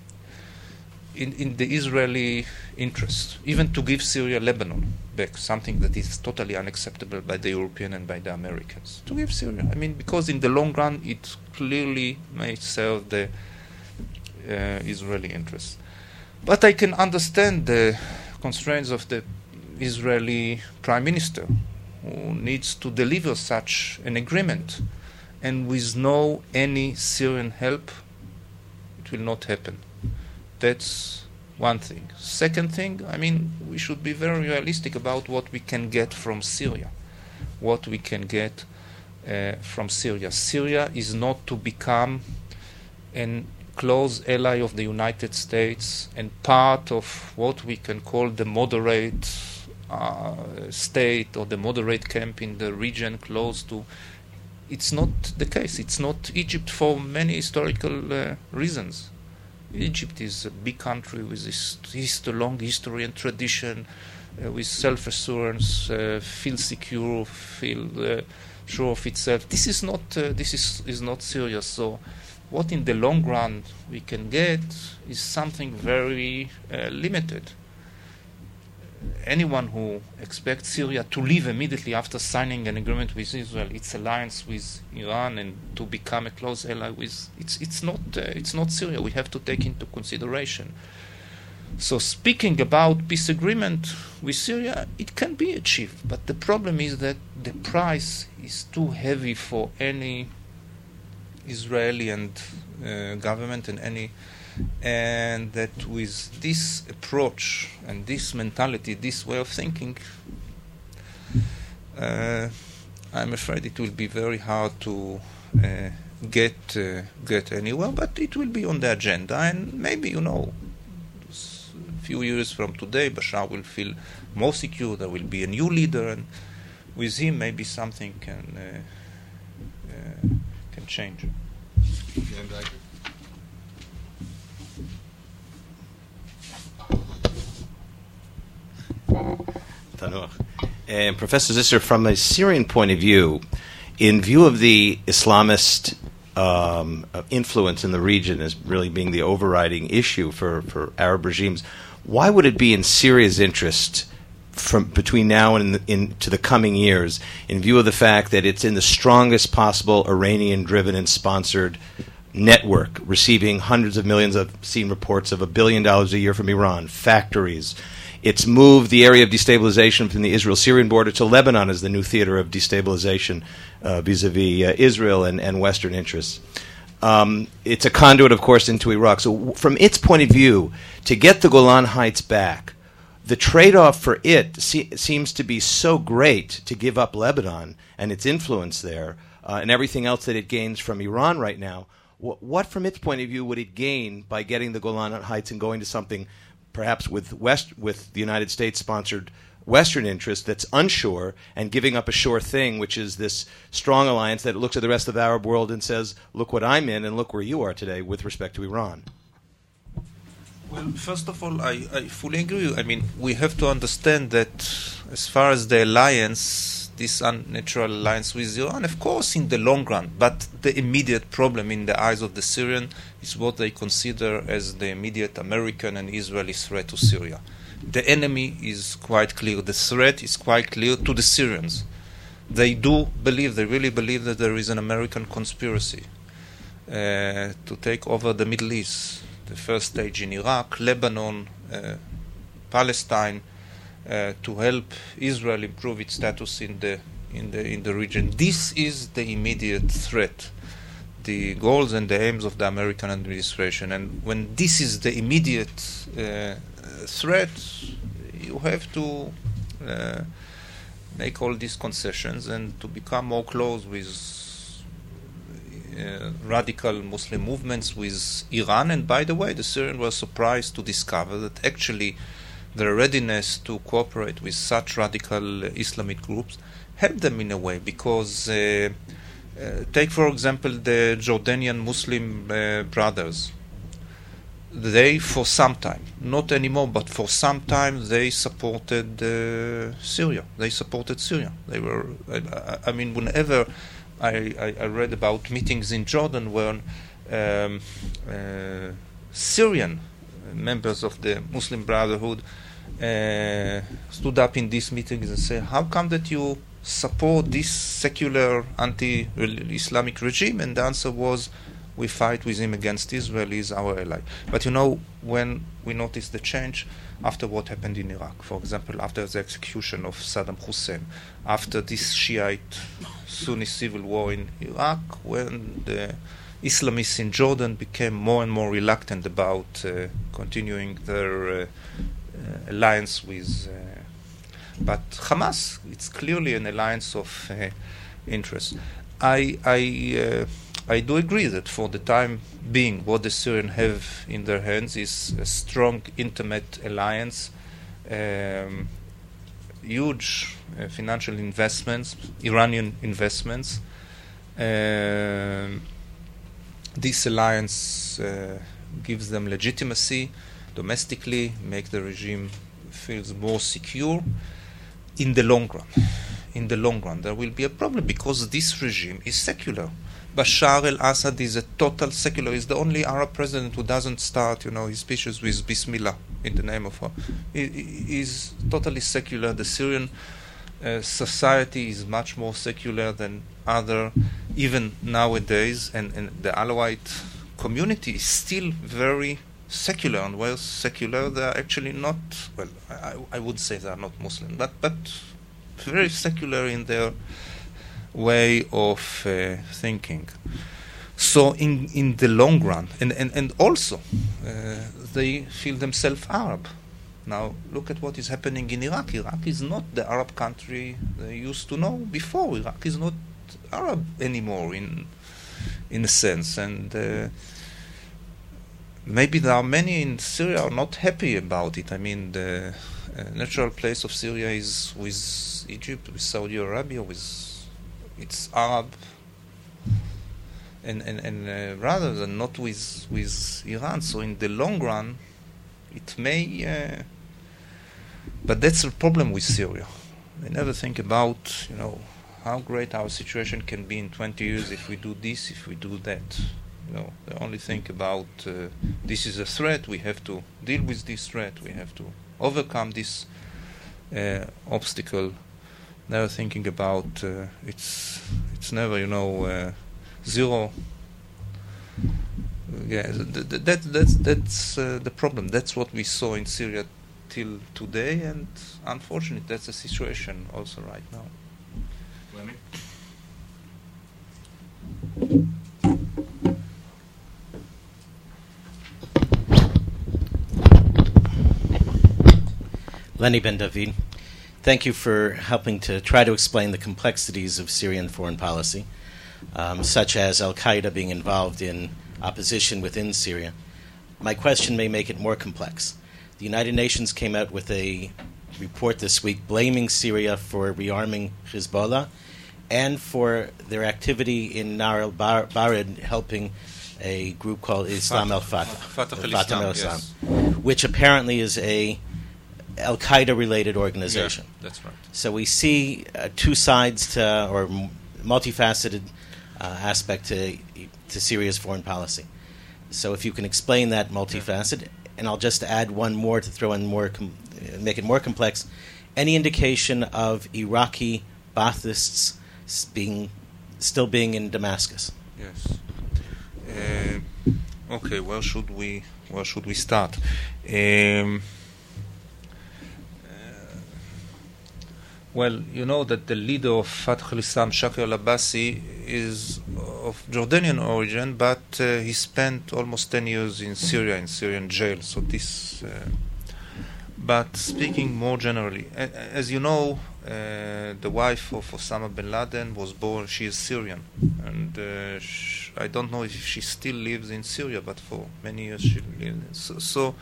In the Israeli interest, even to give Syria Lebanon back, something that is totally unacceptable by the European and by the Americans. To give Syria, I mean, because in the long run it clearly may serve the Israeli interest. But I can understand the constraints of the Israeli Prime Minister, who needs to deliver such an agreement, and with no any Syrian help, it will not happen. That's one thing. Second thing, I mean, we should be very realistic about what we can get from Syria. What we can get from Syria. Syria is not to become an close ally of the United States and part of what we can call the moderate state or the moderate camp in the region close to. It's not the case. It's not Egypt for many historical reasons. Egypt is a big country with this long history and tradition, with self-assurance, feel secure, feel sure of itself. This is not serious. So, what in the long run we can get is something very limited. Anyone who expects Syria to leave immediately after signing an agreement with Israel, its alliance with Iran, and to become a close ally with, it's not Syria. We have to take into consideration. So speaking about peace agreement with Syria, it can be achieved, but the problem is that the price is too heavy for any Israeli and government and that with this approach and this mentality, this way of thinking, I'm afraid it will be very hard to get anywhere, but it will be on the agenda, and maybe, you know, a few years from today, Bashar will feel more secure, there will be a new leader, and with him maybe something can change. תנוח. And Professor Zisser, from a Syrian point of view, in view of the Islamist influence in the region as really being the overriding issue for Arab regimes, why would it be in Syria's interest from between now and into the coming years, in view of the fact that it's in the strongest possible Iranian-driven and sponsored network, receiving hundreds of millions, I've seen reports of $1 billion a year from Iran, factories. It's moved the area of destabilization from the Israel-Syrian border to Lebanon as the new theater of destabilization vis-a-vis Israel and Western interests. It's a conduit, of course, into Iraq. So from its point of view, to get the Golan Heights back, the trade-off for it seems to be so great to give up Lebanon and its influence there and everything else that it gains from Iran right now. What, from its point of view, would it gain by getting the Golan Heights and going to something perhaps with the United States-sponsored Western interest that's unsure and giving up a sure thing, which is this strong alliance that looks at the rest of the Arab world and says, look what I'm in and look where you are today with respect to Iran? Well, first of all, I fully agree. I mean, we have to understand that as far as the alliance, this unnatural alliance with Iran, of course, in the long run, but the immediate problem in the eyes of the Syrian is what they consider as the immediate American and Israeli threat to Syria. The enemy is quite clear. The threat is quite clear to the Syrians. They really believe that there is an American conspiracy to take over the Middle East. The first stage in Iraq, Lebanon, Palestine, to help Israel improve its status in the region. This is the immediate threat, the goals and the aims of the American administration. And when this is the immediate threat, you have to make all these concessions and to become more close with radical Muslim movements, with Iran. And by the way, the Syrians were surprised to discover that actually their readiness to cooperate with such radical Islamic groups helped them in a way, because take for example the Jordanian Muslim brothers. They, for some time, not anymore, but for some time, they supported Syria. They supported Syria. They were, I mean, whenever I read about meetings in Jordan where Syrian members of the Muslim Brotherhood stood up in these meetings and said, how come that you support this secular anti-Islamic regime? And the answer was, we fight with him against Israel, he is our ally. But you know, when we noticed the change after what happened in Iraq, for example, after the execution of Saddam Hussein, after this Shiite Sunni civil war in Iraq, when the Islamists in Jordan became more and more reluctant about continuing their alliance with but Hamas, it's clearly an alliance of interest. I do agree that for the time being, what the Syrians have in their hands is a strong, intimate alliance, huge financial investments, Iranian investments. This alliance gives them legitimacy domestically, make the regime feels more secure. In the long run, there will be a problem because this regime is secular. Bashar al-Assad is a total secular. He's the only Arab president who doesn't start, his speeches with Bismillah in the name of her. He's totally secular. The Syrian society is much more secular than other, even nowadays, and the Alawite community is still very secular, and where secular, they are actually not, well, I would say they are not Muslim, but very secular in their way of thinking. So in the long run, and also they feel themselves Arab. Now look at what is happening in Iraq. Iraq is not the Arab country they used to know before. Iraq is not Arab anymore in a sense, and maybe there are many in Syria are not happy about it. I mean, the natural place of Syria is with Egypt, with Saudi Arabia, with its Arab, and rather than not with Iran. So in the long run, it may. But that's the problem with Syria. They never think about, how great our situation can be in 20 years if we do this, if we do that. They only think about this is a threat, we have to deal with this threat, we have to overcome this obstacle. Never thinking about it's never, zero. Yeah, that's the problem. That's what we saw in Syria till today, and unfortunately, that's the situation also right now. Lenny? Lenny Ben David, thank you for helping to try to explain the complexities of Syrian foreign policy, such as Al-Qaeda being involved in opposition within Syria. My question may make it more complex. The United Nations came out with a report this week blaming Syria for rearming Hezbollah and for their activity in Nar al-Bared helping a group called Islam al-Fatah, Fatah al-Islam, yes. Which apparently is a Al-Qaeda related organization. Yeah, that's right. So we see two sides to, or multifaceted aspect to Syria's foreign policy. So if you can explain that multifaceted, and I'll just add one more to throw in more, make it more complex. Any indication of Iraqi Baathists still being in Damascus? Yes. Okay. Where should we start? Well, you know that the leader of Fatah al-Islam, Shakir al-Abbasi, is of Jordanian origin, but he spent almost 10 years in Syria, in Syrian jail. So this. But speaking more generally, as you know, the wife of Osama bin Laden was born. She is Syrian, and I don't know if she still lives in Syria, but for many years she lived.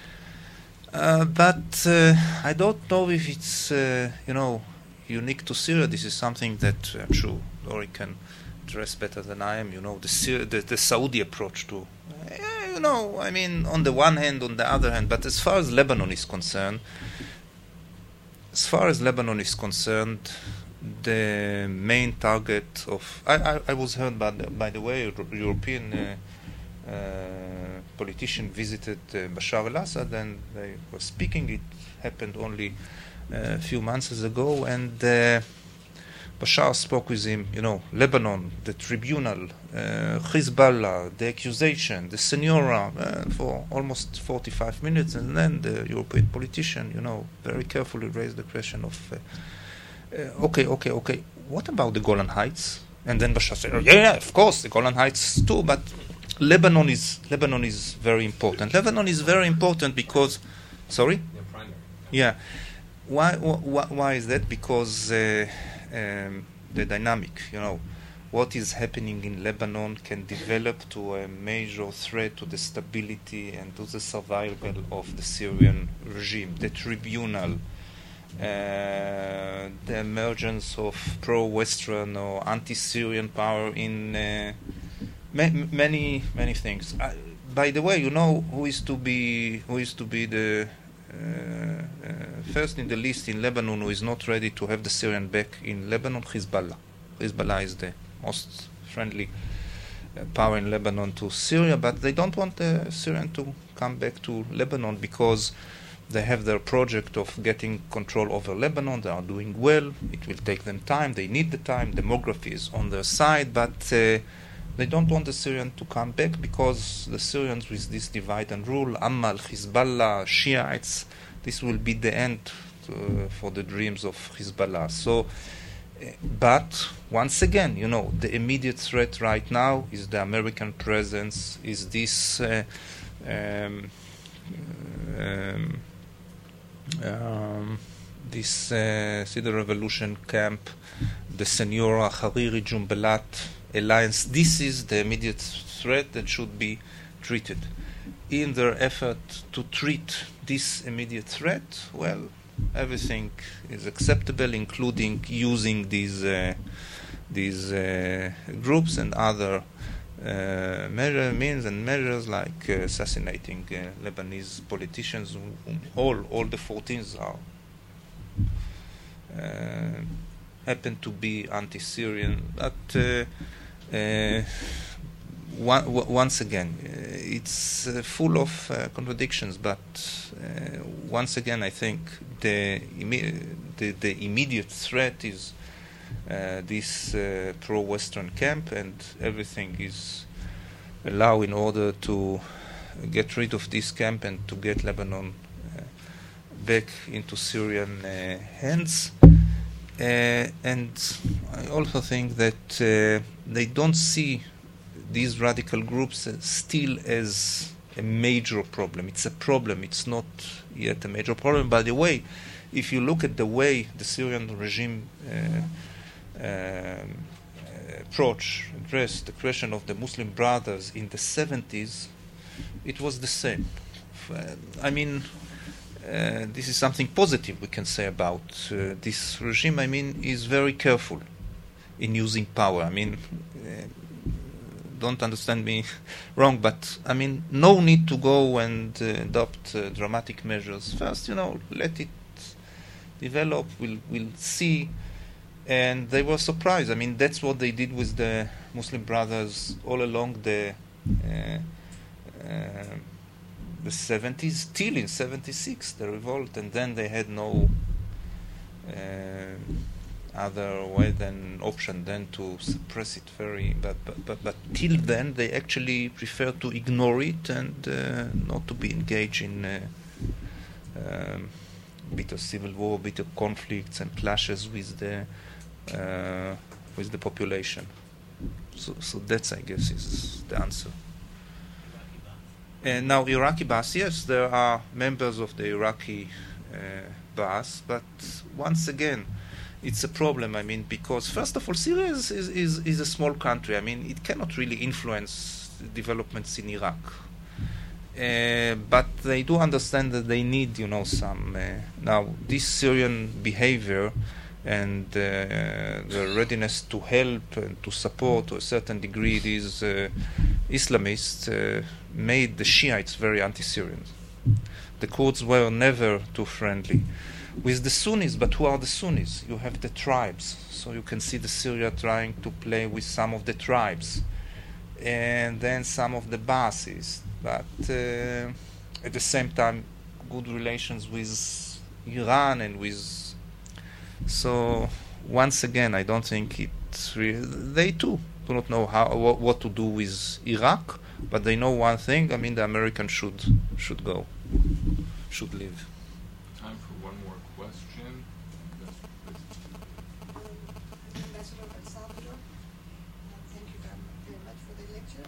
But I don't know if it's unique to Syria. This is something that I'm sure Lori can address better than I am. The Saudi approach to, I mean, on the one hand, on the other hand. But as far as Lebanon is concerned, the main target of I was heard by the way, European. Politician visited Bashar al-Assad and they were speaking. It happened only a few months ago, and Bashar spoke with him. Lebanon, the tribunal, Hezbollah, the accusation, the senora, for almost 45 minutes, and then the European politician, very carefully raised the question of, okay, what about the Golan Heights? And then Bashar said, yeah, of course, the Golan Heights too, but Lebanon is very important. Lebanon is very important because, sorry? Yeah. Why is that? Because the dynamic, what is happening in Lebanon can develop to a major threat to the stability and to the survival of the Syrian regime, the tribunal, the emergence of pro-Western or anti-Syrian power in many things. By the way, who is to be the first in the list in Lebanon who is not ready to have the Syrian back in Lebanon? Hezbollah. Hezbollah is the most friendly power in Lebanon to Syria, but they don't want the Syrian to come back to Lebanon because they have their project of getting control over Lebanon. They are doing well. It will take them time. They need the time. Demography is on their side, but they don't want the Syrians to come back because the Syrians, with this divide and rule, Amal, Hezbollah, Shiites, this will be the end for the dreams of Hezbollah. So, but once again, the immediate threat right now is the American presence, is this see the revolution camp, the Senora, Hariri, Jumbelat alliance. This is the immediate threat that should be treated. In their effort to treat this immediate threat, well, everything is acceptable, including using these groups and other measures like assassinating Lebanese politicians. All the 14 are happen to be anti-Syrian, but once again, it's full of contradictions. But once again, I think the immediate threat is this pro-Western camp, and everything is allowed in order to get rid of this camp and to get Lebanon back into Syrian hands. And I also think that they don't see these radical groups still as a major problem. It's a problem. It's not yet a major problem. By the way, if you look at the way the Syrian regime addressed the question of the Muslim Brothers in the 70s, it was the same. I mean, this is something positive we can say about this regime. I mean, is very careful in using power. I mean, don't understand me wrong, but I mean, no need to go and adopt dramatic measures. First, let it develop. We'll see. And they were surprised. I mean, that's what they did with the Muslim Brothers all along the 70s, till in 76, the revolt, and then they had no other way than option than to suppress it but till then they actually preferred to ignore it and not to be engaged in bitter civil war, bitter conflicts and clashes with the population. So that's, I guess, is the answer. And now Iraqi Ba'ath, yes, there are members of the Iraqi Ba'ath, but once again, it's a problem. I mean, because first of all, Syria is a small country. I mean, it cannot really influence developments in Iraq. But they do understand that they need, some. Now, this Syrian behavior and the readiness to help and to support to a certain degree these Islamists made the Shiites very anti-Syrian. The Kurds were never too friendly with the Sunnis, but who are the Sunnis? You have the tribes, so you can see the Syria trying to play with some of the tribes, and then some of the Ba'athists, but at the same time, good relations with Iran and with. So once again, I don't think they too do not know what to do with Iraq, but they know one thing. I mean, the Americans should leave. Time for one more question. Ambassador El Salvador, thank you very much for the lecture.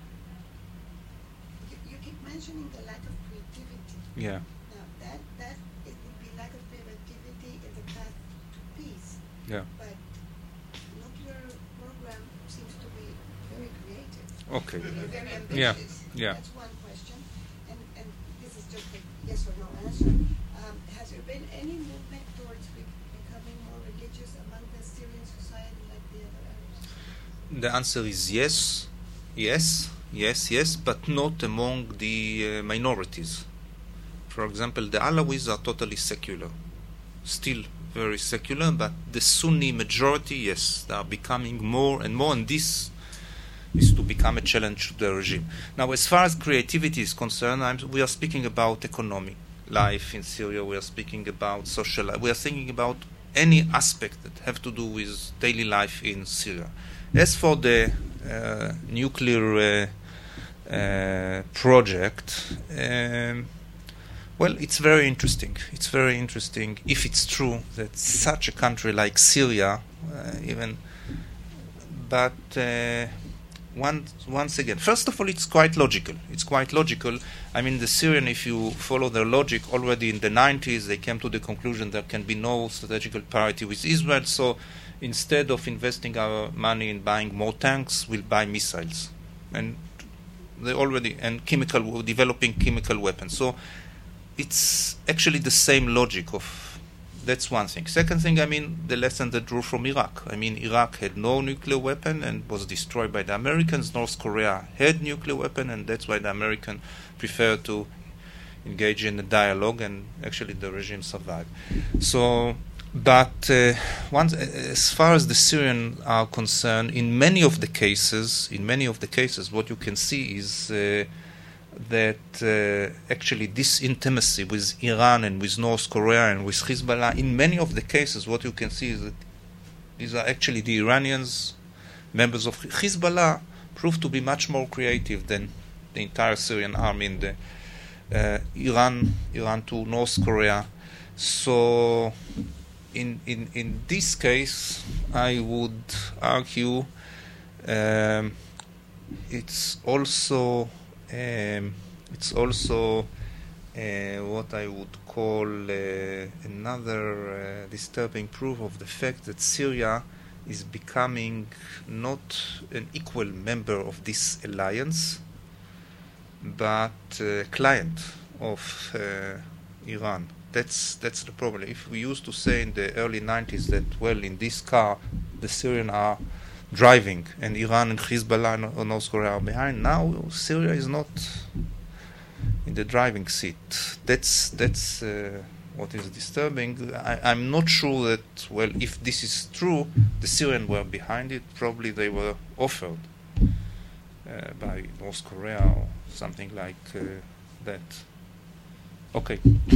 You keep mentioning the lack of creativity. Yeah. Now that it would be lack of creativity in the path to peace. Yeah. But nuclear program seems to be very creative. Okay. Very Yeah. ambitious. Yeah. That's one question. And this is just a yes or no answer. Has there been any movement towards becoming more religious among the Syrian society like the other Arabs? The answer is yes, but not among the minorities. For example, the Alawis are totally secular, still very secular, but the Sunni majority, yes, they are becoming more and more, and this is to become a challenge to the regime. Now, as far as creativity is concerned, we are speaking about economic life in Syria, we are speaking about social life, we are thinking about any aspect that have to do with daily life in Syria. As for the nuclear project, well, it's very interesting. It's very interesting if it's true that such a country like Syria, once again, first of all, it's quite logical. I mean, the Syrian, if you follow their logic, already in the 90s, they came to the conclusion there can be no strategical parity with Israel, so instead of investing our money in buying more tanks, we'll buy missiles. And they already, developing chemical weapons. So it's actually the same logic of. That's one thing. Second thing, I mean, the lesson that drew from Iraq. I mean, Iraq had no nuclear weapon and was destroyed by the Americans. North Korea had nuclear weapon, and that's why the Americans preferred to engage in a dialogue, and actually the regime survived. So But as far as the Syrians are concerned, in many of the cases, what you can see is that actually this intimacy with Iran and with North Korea and with Hezbollah, in many of the cases, what you can see is that these are actually the Iranians, members of Hezbollah, proved to be much more creative than the entire Syrian army in the Iran to North Korea. So in this case, I would argue it's also what I would call another disturbing proof of the fact that Syria is becoming not an equal member of this alliance, but a client of Iran. That's the problem. If we used to say in the early 90s that, well, in this car, the Syrians are driving and Iran and Hezbollah and North Korea are behind, now Syria is not in the driving seat. That's what is disturbing. I'm not sure that, well, if this is true, the Syrians were behind it. Probably they were offered by North Korea or something like that. Okay.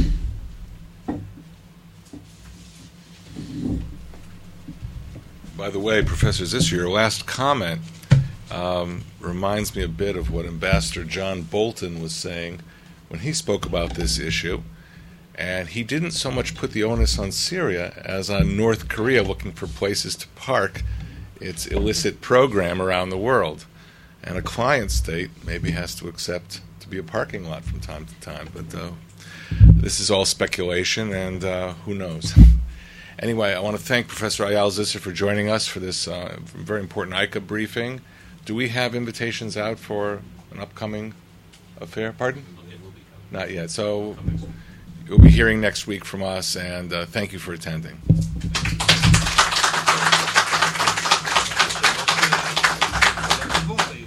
By the way, Professor Zisser, your last comment reminds me a bit of what Ambassador John Bolton was saying when he spoke about this issue. And he didn't so much put the onus on Syria as on North Korea looking for places to park its illicit program around the world. And a client state maybe has to accept to be a parking lot from time to time. But this is all speculation, and who knows. Anyway, I want to thank Professor Eyal Zisser for joining us for this very important ICA briefing. Do we have invitations out for an upcoming affair? Pardon? Not yet. So you'll be hearing next week from us, and thank you for attending.